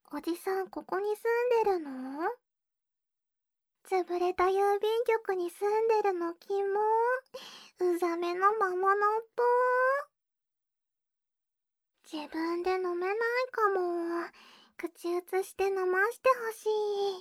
おじさんここに住んでるの？潰れた郵便局に住んでるのキモ。うざめの魔物っぽ。自分で飲めないかも。口移して飲ましてほし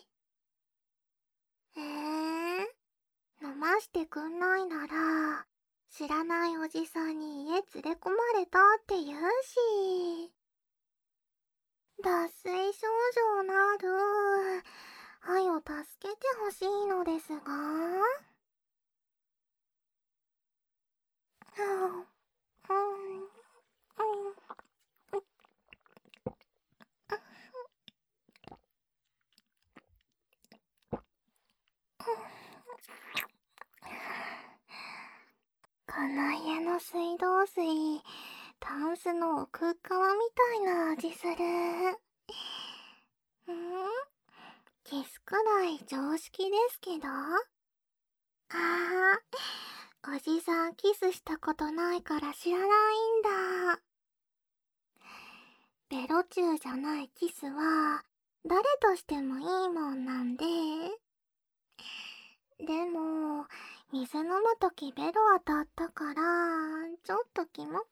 い。飲ましてくんないなら、知らないおじさんに家連れ込まれたって言うし。脱水症状なる。はよ助けてほしいのですが。この家の水道水、タンスの奥側みたいな味する。キスくらい常識ですけど。おじさんキスしたことないから知らないんだ。ベロチューじゃないキスは誰としてもいいもんなんで。でも、水飲むときベロ当たったから、ちょっとキモかった。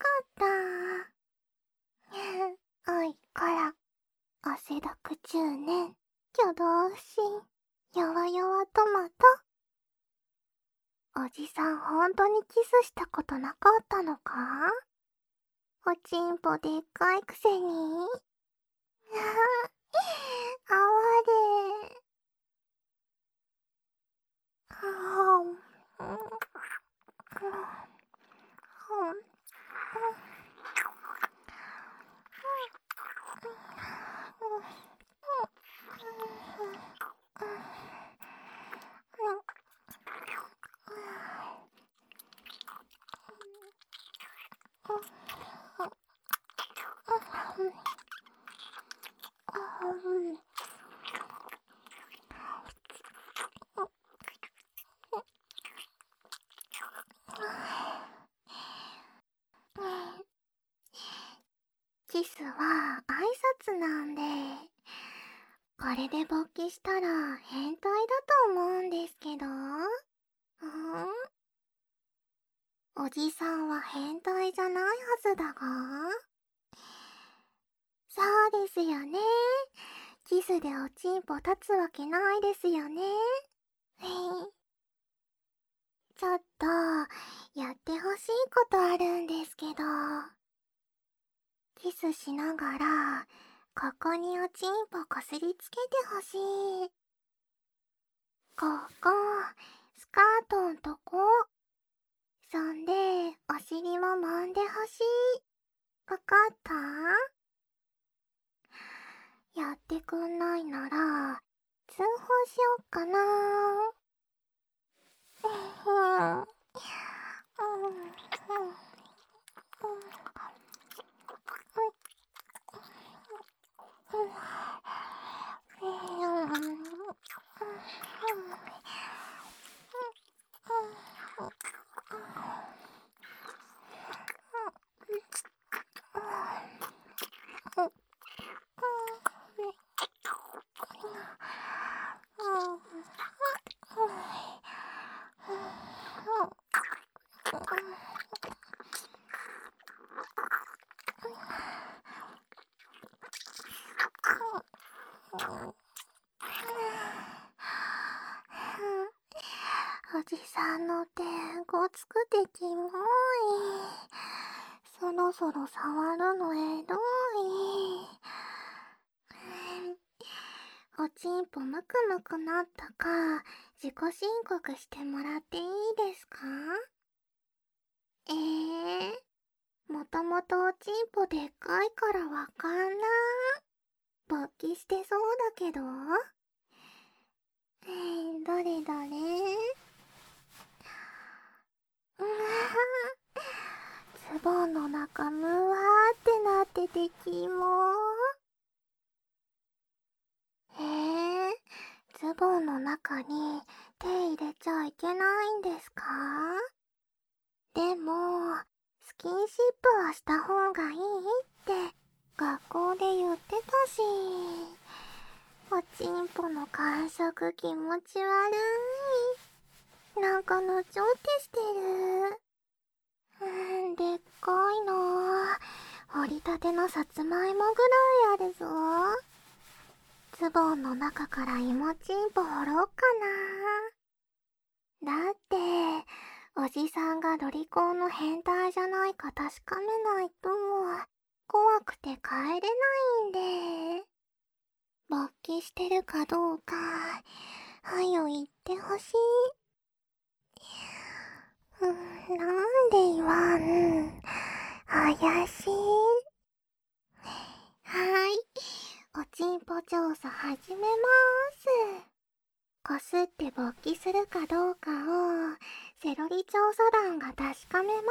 おいこら、汗だく中年、挙動不審、弱々トマト。おじさんほんとにキスしたことなかったのか？おちんぽでっかいくせにあわれ。キスは挨拶なんで、これで勃起したら変態だと思うんですけど。おじさんは変態じゃないはずだが。そうですよね。キスでおちんぽ立つわけないですよね。ちょっとやってほしいことあるんですけど。キスしながらここにおちんぽこすりつけてほしい。ここ、スカートんとこ。そんでお尻も揉んでほしい。わかった？やってくんないなら通報しよっかな。おじさんの手ごつくてキモい。そろそろ触るのエロい。おちんぽむくむくなったか自己申告してもらっていいですか？もともとおちんぽでっかいからわかんない。勃起してそうだけど。どれどれ。ズボンの中むわーってなっててキモ。ズボンの中に手入れちゃいけないんですか？でも、スキンシップはした方がいいって学校で言ってたし。 おちんぽの感触気持ち悪い。なんかぬちょってしてる。でっかいな。掘りたてのさつまいもぐらいあるぞ。ズボンの中から芋ちんぽ掘ろうかな。だって、おじさんがロリコンの変態じゃないか確かめないと、怖くて帰れないんで。勃起してるかどうか、はよ言ってほしい。なんで言わん？怪しい。はい、おちんぽ調査始めまーす。こすって勃起するかどうかをセロリ調査団が確かめま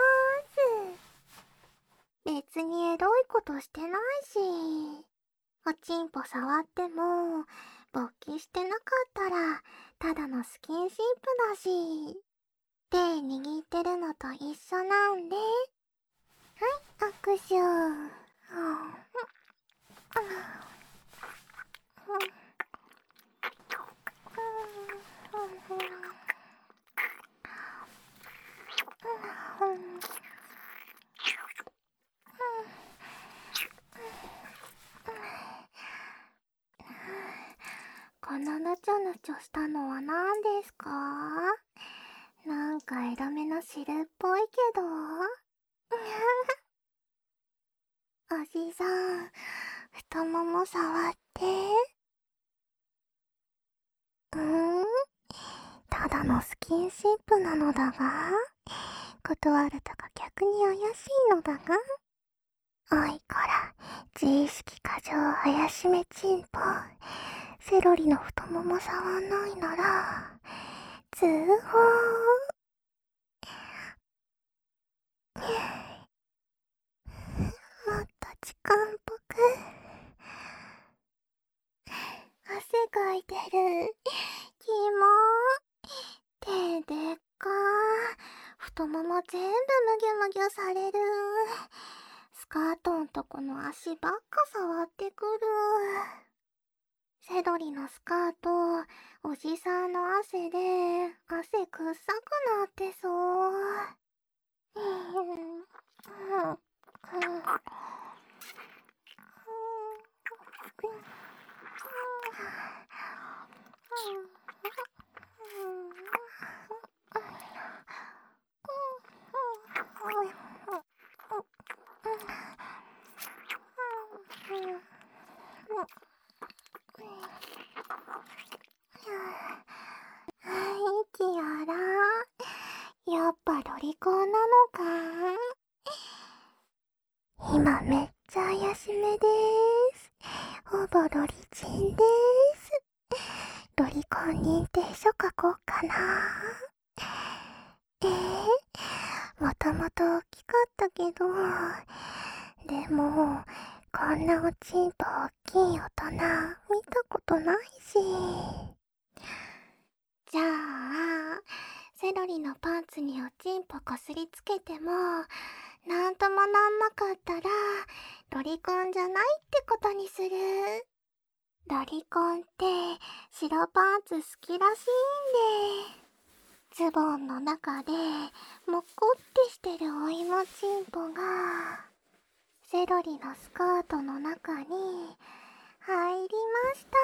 ーす。別にエロいことしてないし、おちんぽ触っても勃起してなかったらただのスキンシップだし、手握ってるのと一緒なんで。はい、握手。このぬちょぬちょしたのは何ですか？なんかエロめの汁っぽいけど。おじさん、太もも触って。ただのスキンシップなのだが、断るとか逆に怪しいのだが。おいこら、自意識過剰怪しめチンポ。セロリの太もも触んないなら、通報。もっと時間っぽく。汗かいてる。キモ。手でっか。太もも全部むぎゅむぎゅされる。スカートんとこの足ばっか触ってくる。セロリのスカート、おじさんの汗で汗くっさくなってそう。息あら。やっぱロリコンなのか？今めっちゃ怪しめでーす。ほぼロリチンでーす。ロリコン認定書書こうかな。もともと大きかったけど、でも、こんなおちんぽ大きい大人見たことないし。じゃあ、セロリのパンツにおちんぽこすりつけても、なんともなんなかったら、ロリコンじゃないってことにする。ロリコンって白パンツ好きらしいんで。ズボンの中でもっこってしてるお芋ちんぽがセロリのスカートの中に入りました。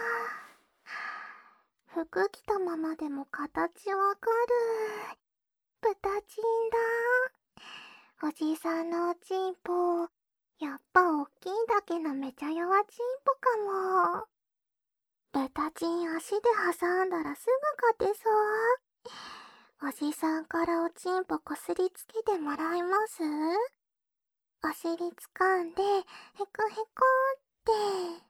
服着たままでも形わかる。豚ちんだ。おじさんのおちんぽ、やっぱおっきいだけのめちゃ弱ちんぽかも。豚ちん足で挟んだらすぐ勝てそう。おじさんからおちんぽこすりつけてもらえます？お尻掴んで、へこへこって。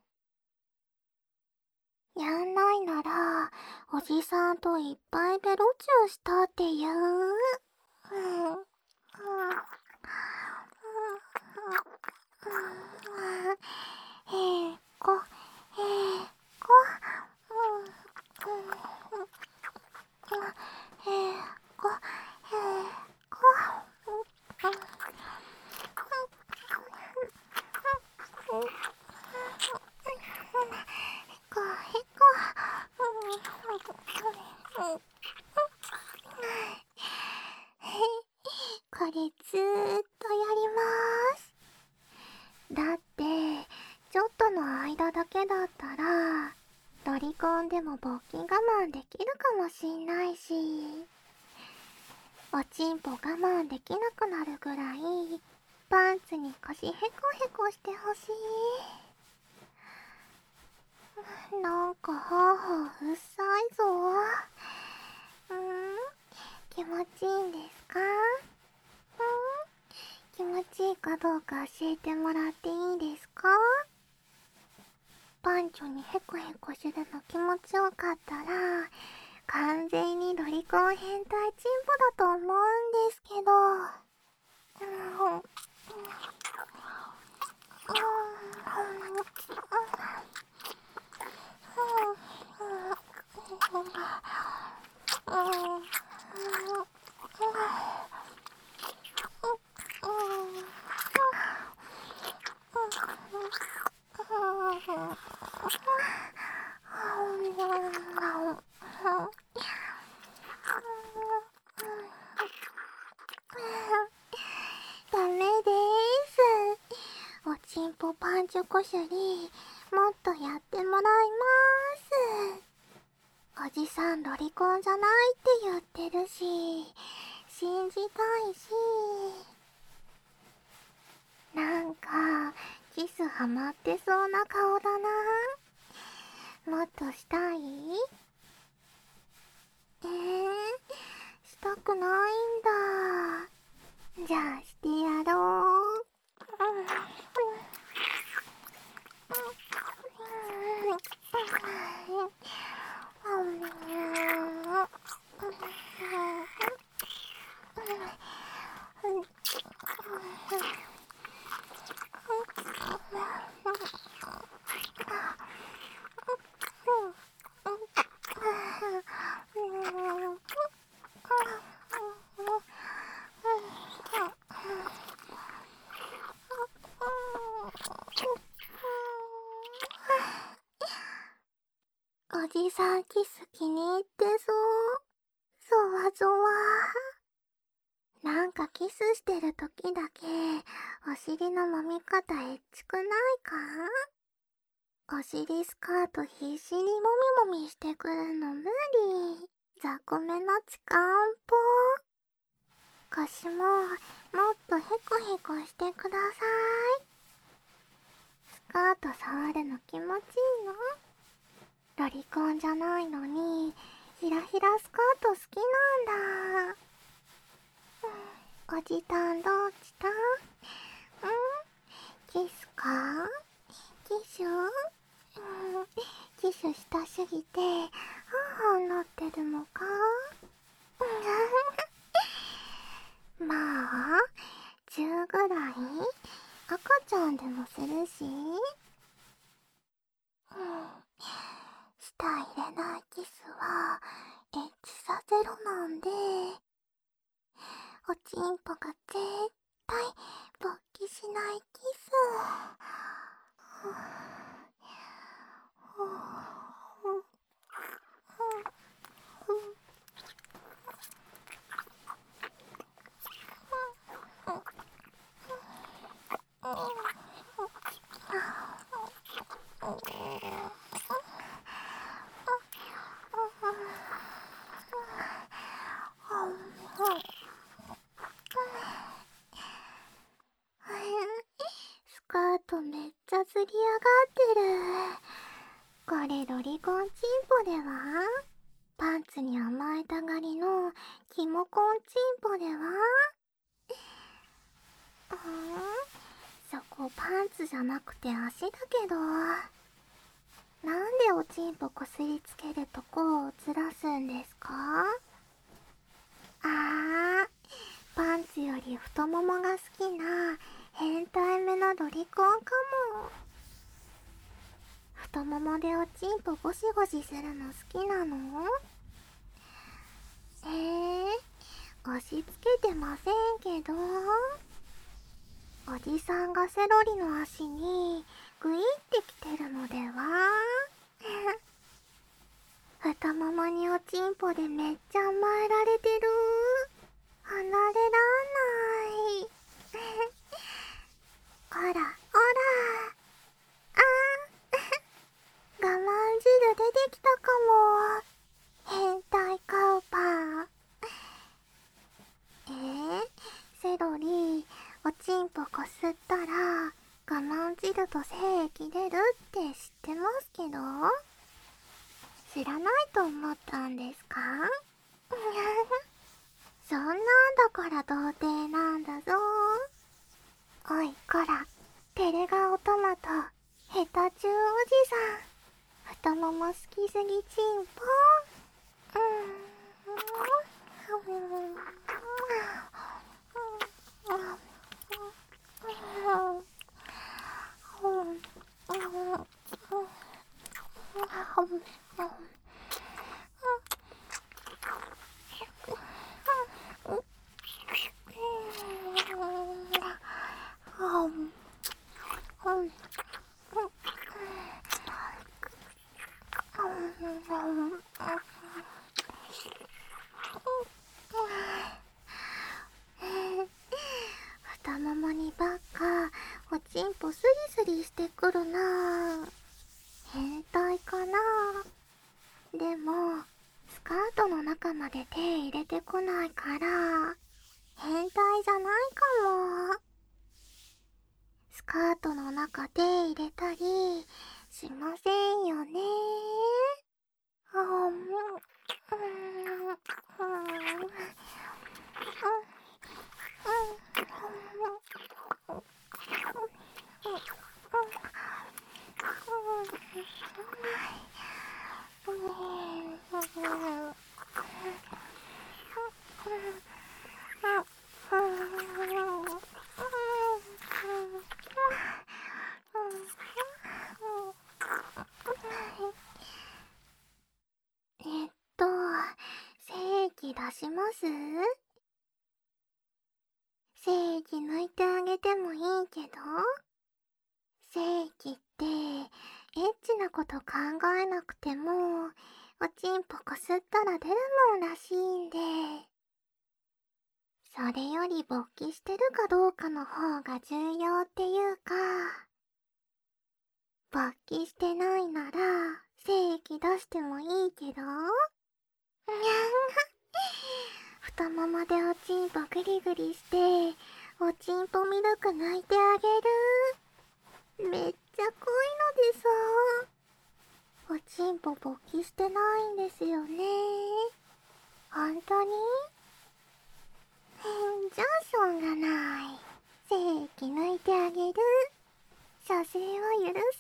やんないなら、おじさんといっぱいベロチューしたって言う。へこ、へこ、へこ、へこ。 けだったらロリコンでも勃起我慢できるかもしんないし、おちんぽ我慢できなくなるぐらいパンツに腰ヘコヘコしてほしい。なんかハーハーうっさいぞ。気持ちいいんですか？気持ちいいかどうか教えてもらっていいですか？パンチョにヘコヘコするの気持ちよかったら完全にロリコン変態チンポだと思うんですけど。ダメです。おちんぽパンチョこすりもっとやってもらいます。おじさんロリコンじゃないって言ってるし信じたいし。なんかキスハマってそうな顔だな。もっとしたい？したくないんだ。じゃあしてやろう。おじさんキス気に入ってそう。ゾワゾワ。なんかキスしてる時だけお尻の揉み方エッチくないか？お尻スカート必死にもみもみしてくるの無理。雑魚めのちかんぽ。腰ももっとヘコヘコしてください。スカート触るの気持ちいいの？ロリコンじゃないのにひらひらスカート好きなんだ。おじたんどうしたキスか？キス？キスしたすぎてハンハンなってるのか？まあ10ぐらい赤ちゃんでもするし。舌入れないキスはエッチさゼロなんで、おちんぽが絶対勃起しないキス。スカートめっちゃずり上がってる。これロリコンチンポでは？パンツに甘えたがりのキモコンチンポでは？そこパンツじゃなくて足だけど、なんでおちんぽこすりつけるとこをずらすんですか？パンツより太ももが好きな変態めのロリコンかも。太ももでおちんぽゴシゴシするの好きなの？押し付けてませんけど。おじさんがセロリの足にグイってきてるのでは？太ももにおちんぽでめっちゃ甘えられてる。離れらんない。こら、おら。 と精液出るって知ってますけど、知らないと思ったんですか？そんなんだから童貞なんだぞ。おいこら、テレガオトマト、ヘタチュウおじさん、太もも好きすぎチンポ。太ももにばっかおちんぽスリスリしてくるな。変態かな。でもスカートの中まで手入れてこないから変態じゃないかも。スカートの中手入れたりしませんよね。精液出します？精液抜いてあげてもいいけど、精液ってエッチなこと考えなくてもおちんぽこすったら出るもんらしいんで、それより勃起してるかどうかの方が重要っていうか、勃起してないなら精液出してもいいけど、太ももでおちんぽグリグリしておちんぽミルク抜いてあげる。めっちゃ濃いのでさ、おちんぽ勃起してないんですよね。本当に？じゃあしょうがない。精液抜いてあげる。射精は許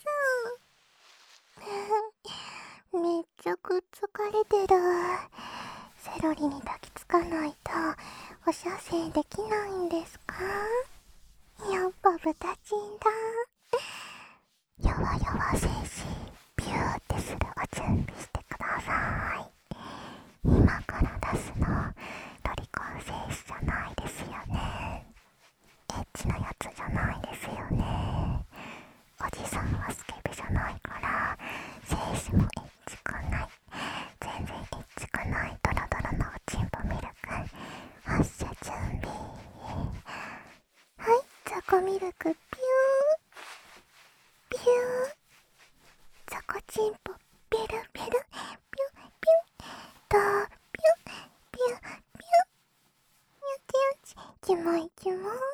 す。めっちゃくっつかれてる。セロリに抱きつかないとお射精できないんですか？やっぱ豚ちんだ。やわやわ精子ビューってするお準備してください。今から出すのロリコン精子じゃないですよね。エッチなやつじゃないですよね。おじさんはスケベじゃないから精子もエッチくない。全然エッチくないドロドロのおちんぽミルク発射準備。はい、チョコミルクピューピュー。チョコチンポペルペルピュピュとピュピュピュよちよちキモいキモい。